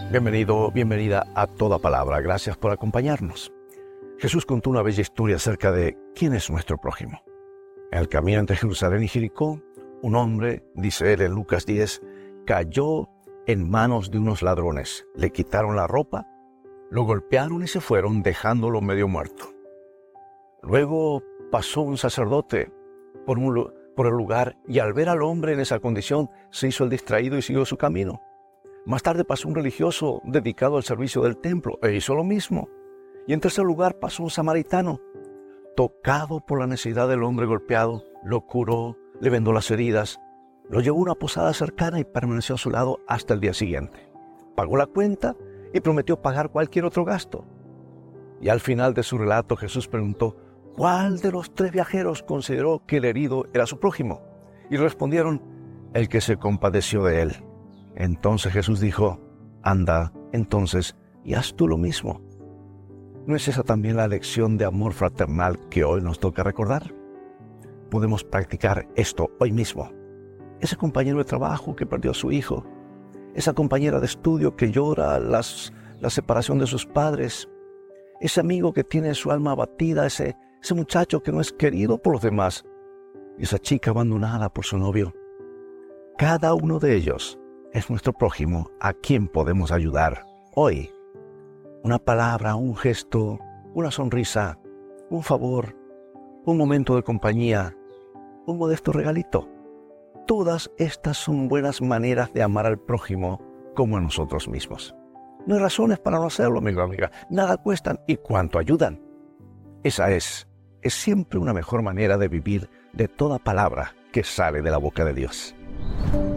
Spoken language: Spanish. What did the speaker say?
Bienvenido, bienvenida a Toda Palabra. Gracias por acompañarnos. Jesús contó una bella historia acerca de quién es nuestro prójimo. En el camino entre Jerusalén y Jericó, un hombre, dice él en Lucas 10, cayó en manos de unos ladrones. Le quitaron la ropa, lo golpearon y se fueron, dejándolo medio muerto. Luego pasó un sacerdote por el lugar y al ver al hombre en esa condición, se hizo el distraído y siguió su camino. Más tarde pasó un religioso dedicado al servicio del templo e hizo lo mismo. Y en tercer lugar pasó un samaritano. Tocado por la necesidad del hombre golpeado, lo curó, le vendó las heridas, lo llevó a una posada cercana y permaneció a su lado hasta el día siguiente. Pagó la cuenta y prometió pagar cualquier otro gasto. Y al final de su relato Jesús preguntó, ¿cuál de los 3 viajeros consideró que el herido era su prójimo? Y respondieron, el que se compadeció de él. Entonces Jesús dijo, anda, entonces, y haz tú lo mismo. ¿No es esa también la lección de amor fraternal que hoy nos toca recordar? Podemos practicar esto hoy mismo. Ese compañero de trabajo que perdió a su hijo, esa compañera de estudio que llora la separación de sus padres, ese amigo que tiene su alma abatida, ese muchacho que no es querido por los demás, y esa chica abandonada por su novio. Cada uno de ellos es nuestro prójimo a quien podemos ayudar hoy. Una palabra, un gesto, una sonrisa, un favor, un momento de compañía, un modesto regalito. Todas estas son buenas maneras de amar al prójimo como a nosotros mismos. No hay razones para no hacerlo, amigo, amiga. Nada cuestan y cuánto ayudan. Esa es siempre una mejor manera de vivir de toda palabra que sale de la boca de Dios.